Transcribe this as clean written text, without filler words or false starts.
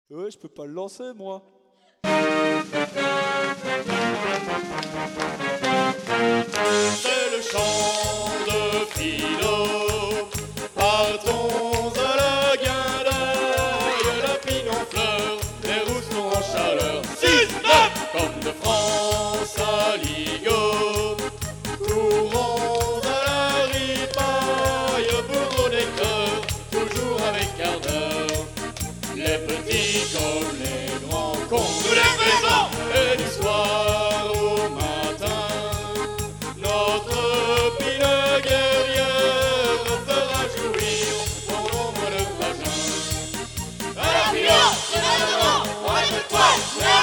Ouais, je peux pas le lancer, moi. C'est le chant de Philo. Partons à la guindaille, la pine en fleurs, les roustons en chaleur. 6-9 comme de France à Ligo. Courons à la ripaille pour nos cœurs, toujours avec ardeur. Les petits comme les grands, qu'on nous les faisons, et du soir au matin, notre pile guerrière fera jouir mon ombre de vagin. À la pile, c'est maintenant, on va te